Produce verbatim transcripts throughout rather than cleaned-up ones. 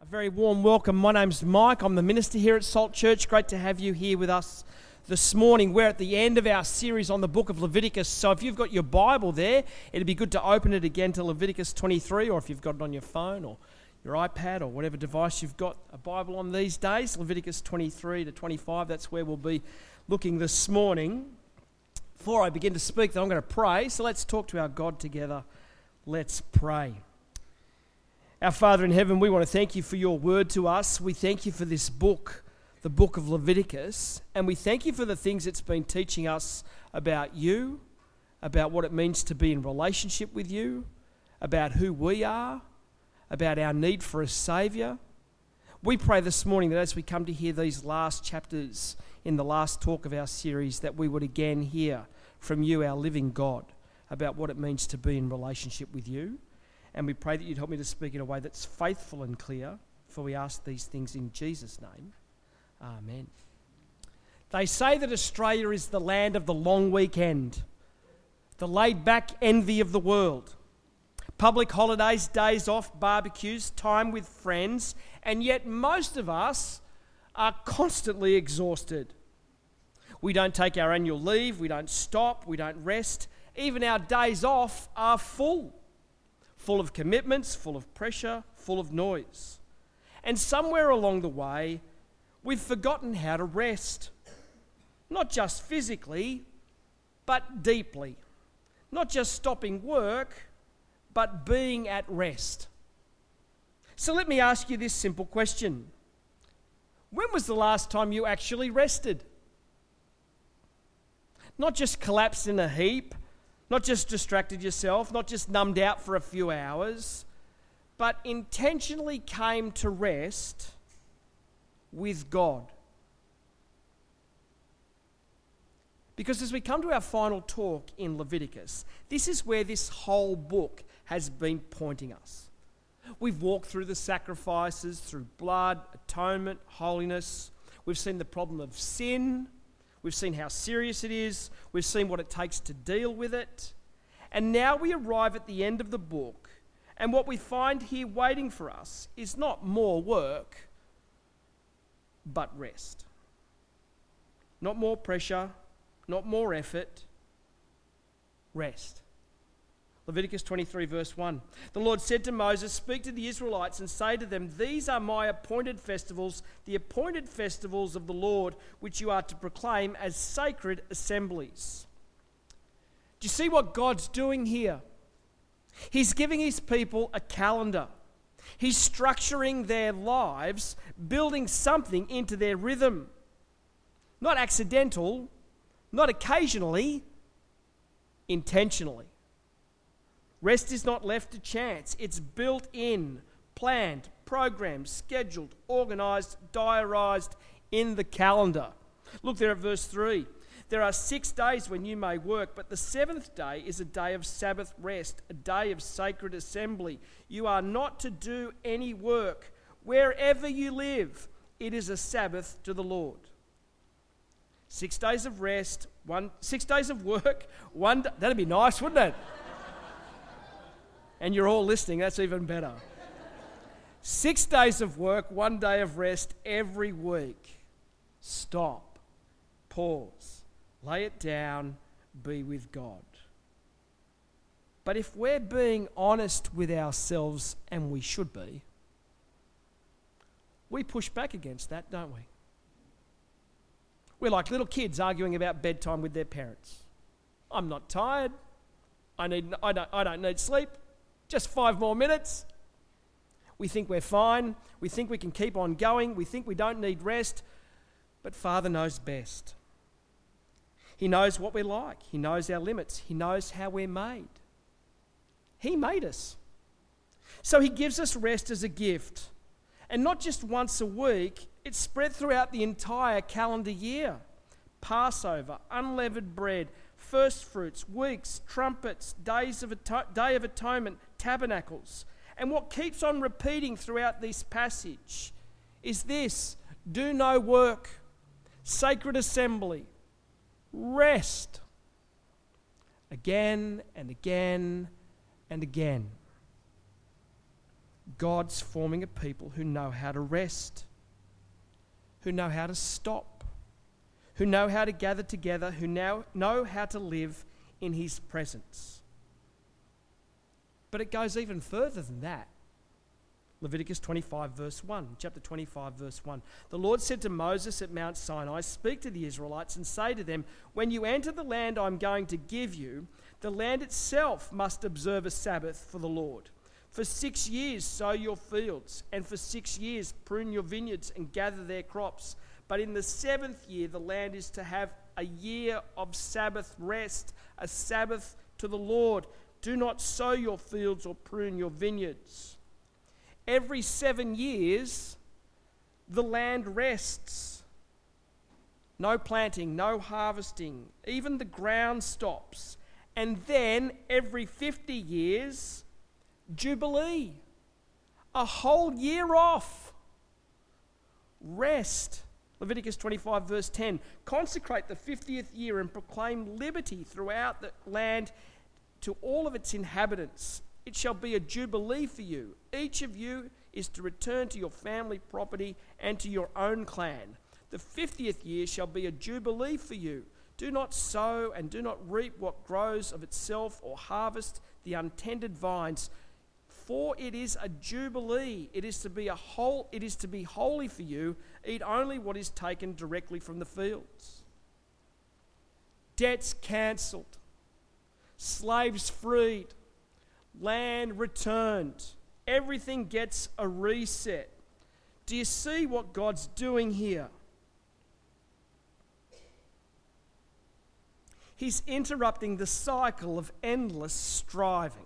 A very warm welcome. My name's Mike. I'm the minister here at Salt Church. Great to have you here with us this morning. We're at the end of our series on the book of Leviticus. So if you've got your Bible there, it'd be good to open it again to Leviticus twenty-three, or if you've got it on your phone or your iPad or whatever device you've got a Bible on these days, Leviticus twenty-three to twenty-five, that's where we'll be looking this morning. Before I begin to speak, though, I'm going to pray. So let's talk to our God together. Let's pray. Our Father in heaven, we want to thank you for your word to us. We thank you for this book, the book of Leviticus, and we thank you for the things it's been teaching us about you, about what it means to be in relationship with you, about who we are, about our need for a Saviour. We pray this morning that as we come to hear these last chapters in the last talk of our series, that we would again hear from you, our living God, about what it means to be in relationship with you. And we pray that you'd help me to speak in a way that's faithful and clear, for we ask these things in Jesus' name. Amen. They say that Australia is the land of the long weekend, the laid-back envy of the world. Public holidays, days off, barbecues, time with friends, and yet most of us are constantly exhausted. We don't take our annual leave, we don't stop, we don't rest. Even our days off are full. Full of commitments, full of pressure, full of noise. And somewhere along the way, we've forgotten how to rest. Not just physically, but deeply. Not just stopping work, but being at rest. So let me ask you this simple question. When was the last time you actually rested? Not just collapsed in a heap, not just distracted yourself, not just numbed out for a few hours, but intentionally came to rest with God. Because as we come to our final talk in Leviticus, this is where this whole book has been pointing us. We've walked through the sacrifices, through blood, atonement, holiness. We've seen the problem of sin. We've seen how serious it is. We've seen what it takes to deal with it. And now we arrive at the end of the book, and what we find here waiting for us is not more work, but rest. Not more pressure, not more effort, rest. Leviticus twenty-three verse one. The Lord said to Moses, "Speak to the Israelites and say to them, these are my appointed festivals, the appointed festivals of the Lord, which you are to proclaim as sacred assemblies." Do you see what God's doing here? He's giving his people a calendar. He's structuring their lives, building something into their rhythm. Not accidental, not occasionally, intentionally. Rest is not left to chance. It's built in, planned, programmed, scheduled, organised, diarised in the calendar. Look there at verse three. There are six days when you may work, but the seventh day is a day of Sabbath rest, a day of sacred assembly. You are not to do any work. Wherever you live, it is a Sabbath to the Lord. Six days of rest, one six days of work, one. That'd be nice, wouldn't it? And you're all listening, that's even better. Six days of work, one day of rest every week. Stop, pause, lay it down, be with God. But if we're being honest with ourselves, and we should be, we push back against that, don't we? We're like little kids arguing about bedtime with their parents. I'm not tired. I need. I don't. I don't need sleep. Just five more minutes. We think we're fine. We think we can keep on going. We think we don't need rest. But Father knows best. He knows what we're like. He knows our limits. He knows how we're made. He made us. So he gives us rest as a gift. And not just once a week, it's spread throughout the entire calendar year. Passover, unleavened bread, first fruits, weeks, trumpets, days of ato- day of atonement, tabernacles. And what keeps on repeating throughout this passage is this: do no work, sacred assembly, rest. Again and again and again. God's forming a people who know how to rest, who know how to stop, who know how to gather together, who now know how to live in his presence. But it goes even further than that. Leviticus twenty-five verse one, chapter twenty-five verse one. The Lord said to Moses at Mount Sinai, "Speak to the Israelites and say to them, when you enter the land I'm going to give you, the land itself must observe a Sabbath for the Lord. For six years sow your fields, and for six years prune your vineyards and gather their crops. But in the seventh year the land is to have a year of Sabbath rest, a Sabbath to the Lord. Do not sow your fields or prune your vineyards." Every seven years, the land rests. No planting, no harvesting, even the ground stops. And then every fifty years, Jubilee. A whole year off. Rest. Leviticus twenty-five verse ten. Consecrate the fiftieth year and proclaim liberty throughout the land to all of its inhabitants. It shall be a jubilee for you. Each of you is to return to your family property and to your own clan. The fiftieth year shall be a jubilee for you. Do not sow and do not reap what grows of itself, or harvest the untended vines, for it is a jubilee. It is to be a whole. It is to be holy for you. Eat only what is taken directly from the fields. Debts cancelled. Slaves freed. Land returned. Everything gets a reset. Do you see what God's doing here? He's interrupting the cycle of endless striving.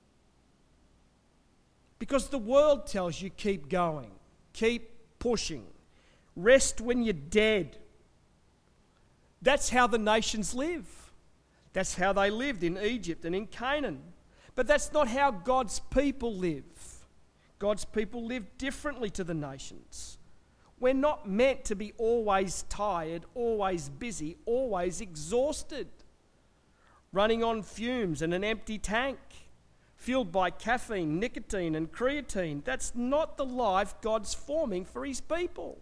Because the world tells you keep going, keep pushing, rest when you're dead. That's how the nations live. That's how they lived in Egypt and in Canaan. But that's not how God's people live. God's people live differently to the nations. We're not meant to be always tired, always busy, always exhausted, running on fumes and an empty tank, fueled by caffeine, nicotine and creatine. That's not the life God's forming for his people.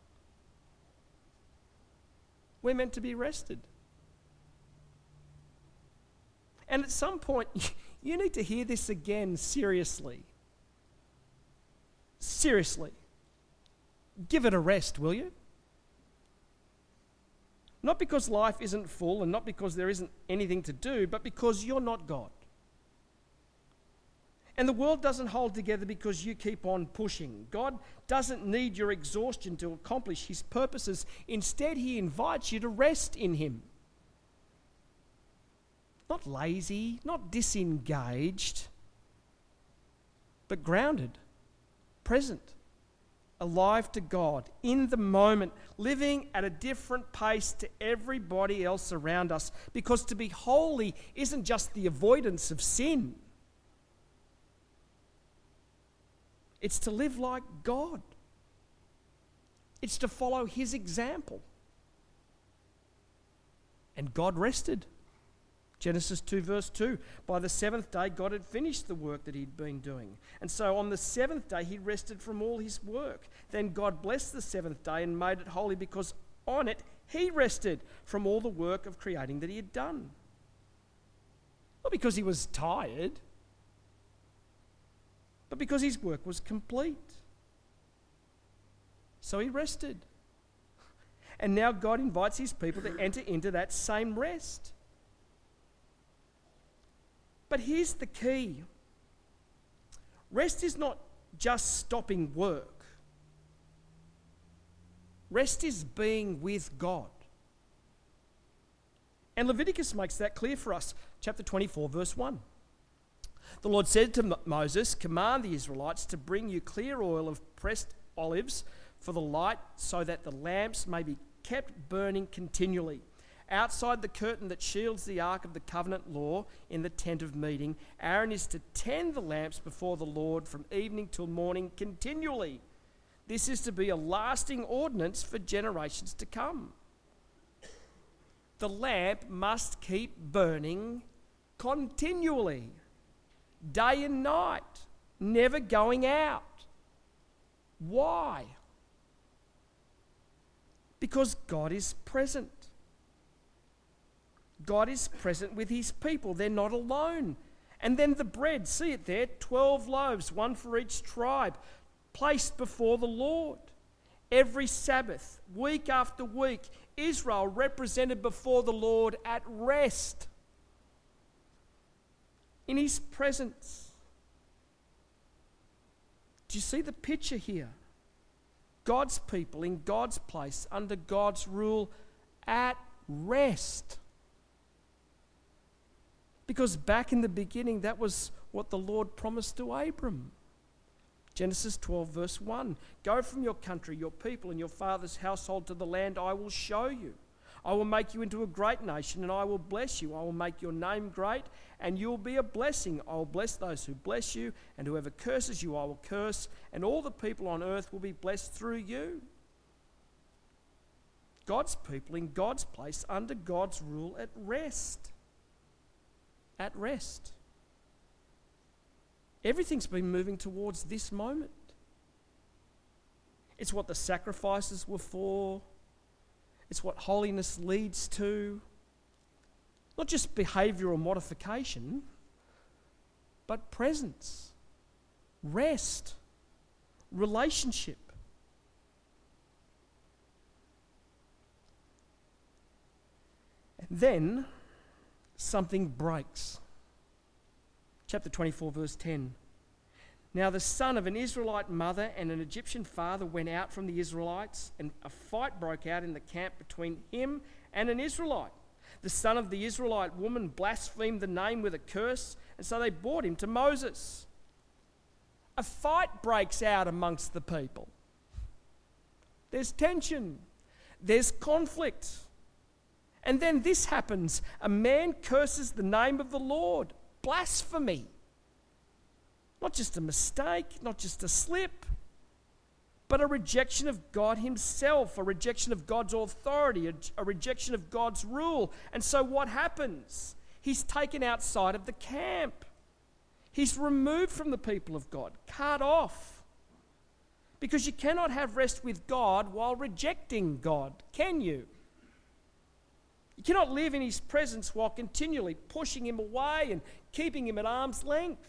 We're meant to be rested. And at some point, you need to hear this again seriously. Seriously. Give it a rest, will you? Not because life isn't full and not because there isn't anything to do, but because you're not God. And the world doesn't hold together because you keep on pushing. God doesn't need your exhaustion to accomplish his purposes. Instead, he invites you to rest in him. Not lazy, not disengaged, but grounded, present, alive to God, in the moment, living at a different pace to everybody else around us. Because to be holy isn't just the avoidance of sin. It's to live like God. It's to follow his example. And God rested. Genesis two verse two, by the seventh day God had finished the work that he'd been doing. And so on the seventh day he rested from all his work. Then God blessed the seventh day and made it holy, because on it he rested from all the work of creating that he had done. Not because he was tired, but because his work was complete. So he rested. And now God invites his people to enter into that same rest. But here's the key. Rest is not just stopping work. Rest is being with God. And Leviticus makes that clear for us. Chapter twenty-four, verse one. The Lord said to Moses, "Command the Israelites to bring you clear oil of pressed olives for the light, so that the lamps may be kept burning continually. Outside the curtain that shields the ark of the covenant law in the tent of meeting, Aaron is to tend the lamps before the Lord from evening till morning continually. This is to be a lasting ordinance for generations to come." The lamp must keep burning continually, day and night, never going out. Why? Because God is present. God is present with his people. They're not alone. And then the bread, see it there, twelve loaves, one for each tribe, placed before the Lord. Every Sabbath, week after week, Israel represented before the Lord at rest in his presence. Do you see the picture here? God's people in God's place, under God's rule, at rest. Because back in the beginning, that was what the Lord promised to Abram. Genesis twelve, verse one. Go from your country, your people, and your father's household to the land I will show you. I will make you into a great nation, and I will bless you. I will make your name great, and you will be a blessing. I will bless those who bless you, and whoever curses you I will curse, and all the people on earth will be blessed through you. God's people in God's place, under God's rule, at rest. At rest. Everything's been moving towards this moment. It's what the sacrifices were for. It's what holiness leads to. Not just behavioural modification, but presence, rest, relationship. And then something breaks. Chapter twenty-four, verse ten. Now the son of an Israelite mother and an Egyptian father went out from the Israelites, and a fight broke out in the camp between him and an Israelite. The son of the Israelite woman blasphemed the name with a curse, and so they brought him to Moses. A fight breaks out amongst the people. There's tension. There's conflict. And then this happens. A man curses the name of the Lord. Blasphemy. Not just a mistake, not just a slip, but a rejection of God himself, a rejection of God's authority, a, a rejection of God's rule. And so what happens? He's taken outside of the camp. He's removed from the people of God, cut off. Because you cannot have rest with God while rejecting God, can you? You cannot live in his presence while continually pushing him away and keeping him at arm's length.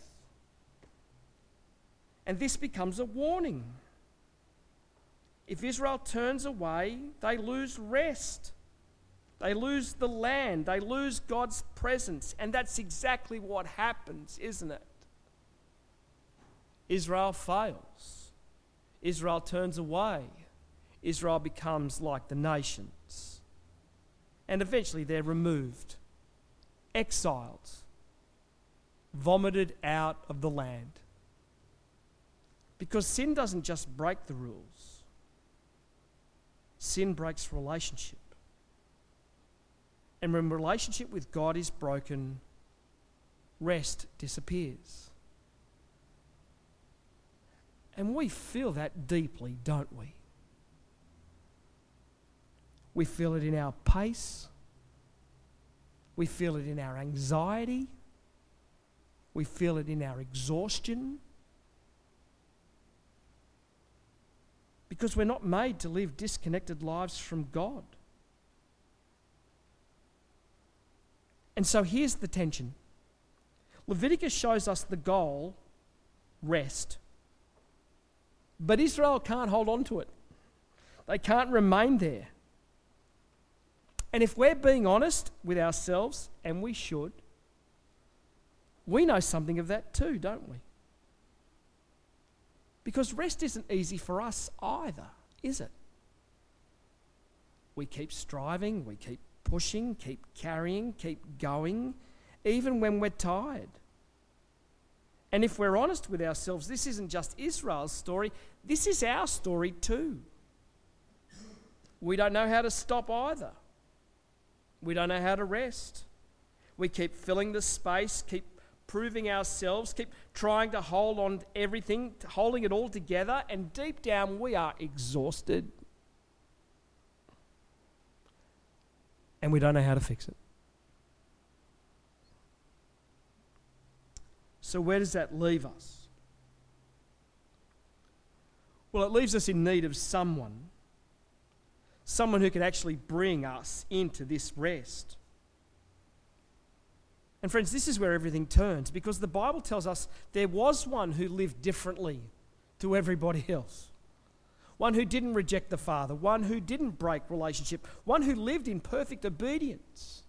And this becomes a warning. If Israel turns away, they lose rest. They lose the land. They lose God's presence. And that's exactly what happens, isn't it? Israel fails. Israel turns away. Israel becomes like the nations. And eventually they're removed, exiled, vomited out of the land. Because sin doesn't just break the rules. Sin breaks relationship. And when relationship with God is broken, rest disappears. And we feel that deeply, don't we? We feel it in our pace. We feel it in our anxiety. We feel it in our exhaustion. Because we're not made to live disconnected lives from God. And so here's the tension. Leviticus shows us the goal, rest. But Israel can't hold on to it. They can't remain there. And if we're being honest with ourselves, and we should, we know something of that too, don't we? Because rest isn't easy for us either, is it? We keep striving, we keep pushing, keep carrying, keep going, even when we're tired. And if we're honest with ourselves, this isn't just Israel's story, this is our story too. We don't know how to stop either. We don't know how to rest. We keep filling the space, keep proving ourselves, keep trying to hold on to everything, holding it all together, and deep down we are exhausted. And we don't know how to fix it. So where does that leave us? Well, it leaves us in need of someone. Someone who can actually bring us into this rest. And friends, this is where everything turns, because the Bible tells us there was one who lived differently to everybody else. One who didn't reject the Father, one who didn't break relationship, one who lived in perfect obedience.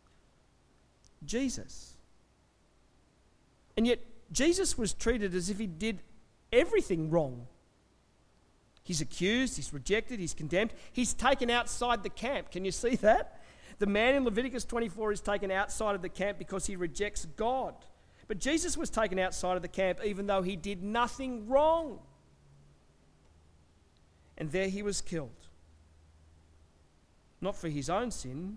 Jesus. And yet, Jesus was treated as if he did everything wrong. He's accused, he's rejected, he's condemned, he's taken outside the camp. Can you see that? The man in Leviticus twenty-four is taken outside of the camp because he rejects God. But Jesus was taken outside of the camp even though he did nothing wrong. And there he was killed. Not for his own sin,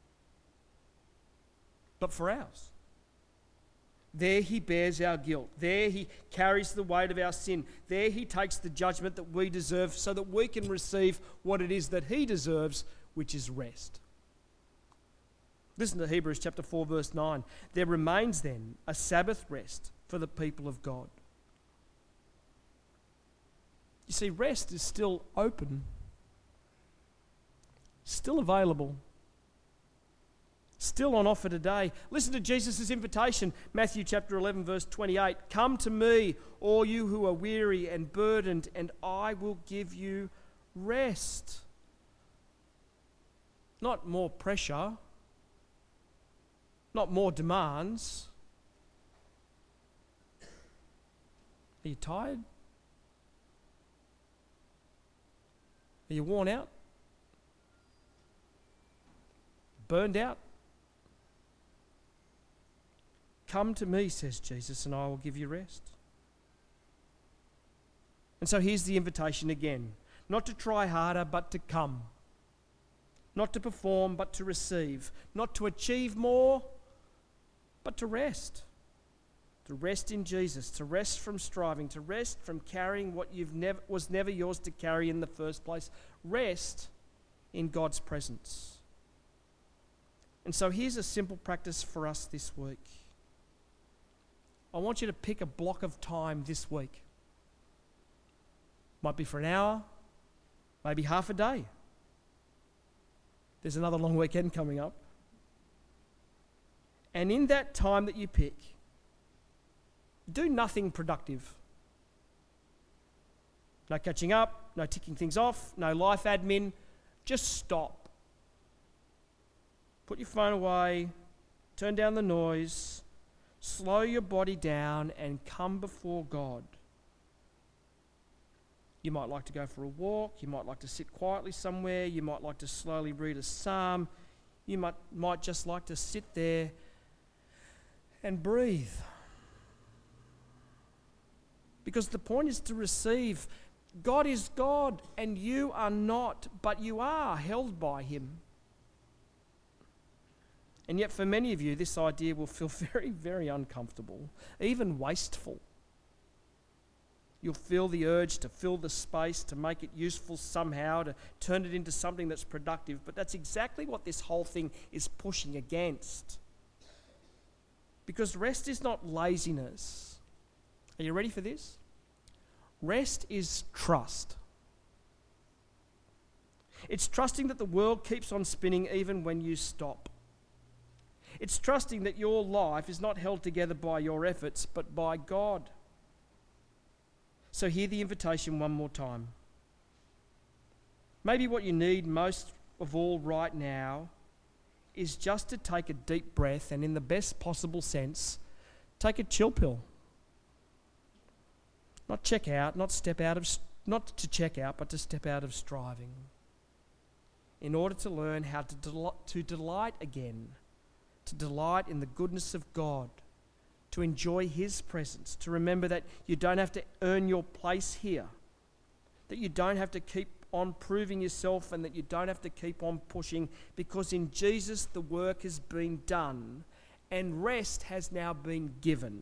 but for ours. There he bears our guilt. There he carries the weight of our sin. There he takes the judgment that we deserve so that we can receive what it is that he deserves, which is rest. Listen to Hebrews chapter four, verse nine. There remains then a Sabbath rest for the people of God. You see, rest is still open, still available, still on offer today. Listen to Jesus' invitation, Matthew chapter eleven, verse twenty-eight. Come to me, all you who are weary and burdened, and I will give you rest. Not more pressure, not more demands. Are you tired? Are you worn out? Burned out? Come to me, says Jesus, and I will give you rest. And so here's the invitation again. Not to try harder, but to come. Not to perform, but to receive. Not to achieve more, but to rest. To rest in Jesus, to rest from striving, to rest from carrying what you've never was never yours to carry in the first place. Rest in God's presence. And so here's a simple practice for us this week. I want you to pick a block of time this week. Might be for an hour, maybe half a day. There's another long weekend coming up. And in that time that you pick, do nothing productive. No catching up, no ticking things off, no life admin. Just stop. Put your phone away, turn down the noise, slow your body down and come before God. You might like to go for a walk, you might like to sit quietly somewhere, you might like to slowly read a psalm, you might, might just like to sit there and breathe. Because the point is to receive. God is God and you are not, but you are held by him. And yet for many of you, this idea will feel very, very uncomfortable, even wasteful. You'll feel the urge to fill the space, to make it useful somehow, to turn it into something that's productive. But that's exactly what this whole thing is pushing against. Because rest is not laziness. Are you ready for this? Rest is trust. It's trusting that the world keeps on spinning even when you stop. It's trusting that your life is not held together by your efforts, but by God. So hear the invitation one more time. Maybe what you need most of all right now is just to take a deep breath and, in the best possible sense, take a chill pill. Not check out, not step out of, not to check out, but to step out of striving. In order to learn how to, del- to delight again, to delight in the goodness of God, to enjoy his presence, to remember that you don't have to earn your place here, that you don't have to keep on proving yourself and that you don't have to keep on pushing, because in Jesus the work has been done and rest has now been given.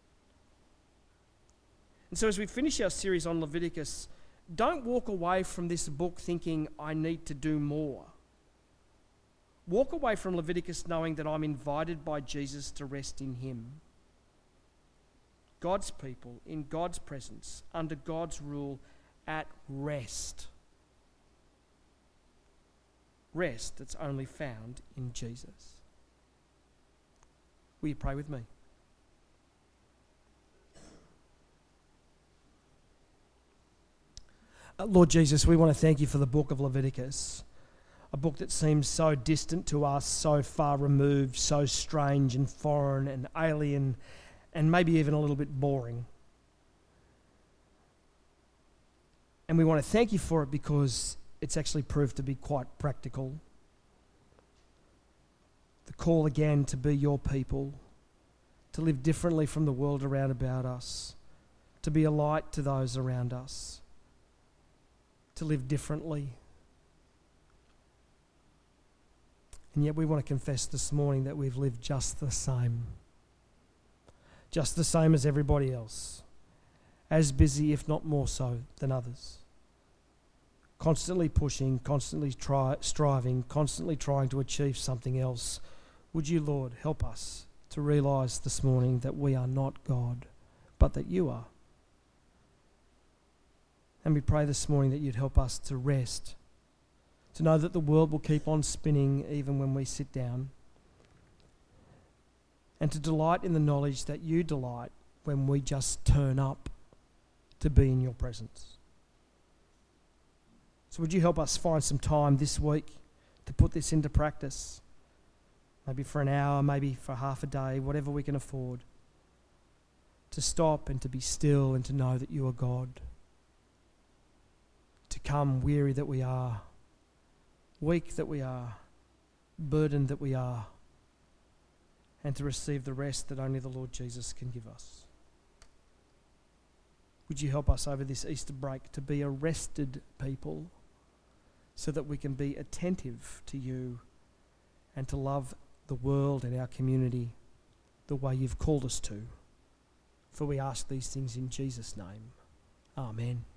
And so as we finish our series on Leviticus, don't walk away from this book thinking, I need to do more. Walk away from Leviticus knowing that I'm invited by Jesus to rest in him. God's people, in God's presence, under God's rule, at rest. Rest that's only found in Jesus. Will you pray with me? Uh, Lord Jesus, we want to thank you for the book of Leviticus, a book that seems so distant to us, so far removed, so strange and foreign and alien, and maybe even a little bit boring. And we want to thank you for it because it's actually proved to be quite practical. The call again to be your people, to live differently from the world around about us, to be a light to those around us, to live differently. And yet we want to confess this morning that we've lived just the same. Just the same as everybody else. As busy, if not more so, than others. Constantly pushing, constantly try, striving, constantly trying to achieve something else. Would you, Lord, help us to realise this morning that we are not God, but that you are. And we pray this morning that you'd help us to rest, to know that the world will keep on spinning even when we sit down, and to delight in the knowledge that you delight when we just turn up to be in your presence. So would you help us find some time this week to put this into practice? Maybe for an hour, maybe for half a day, whatever we can afford. To stop and to be still and to know that you are God. To come weary that we are, weak that we are, burdened that we are, and to receive the rest that only the Lord Jesus can give us. Would you help us over this Easter break to be a rested people so that we can be attentive to you and to love the world and our community the way you've called us to. For we ask these things in Jesus' name. Amen.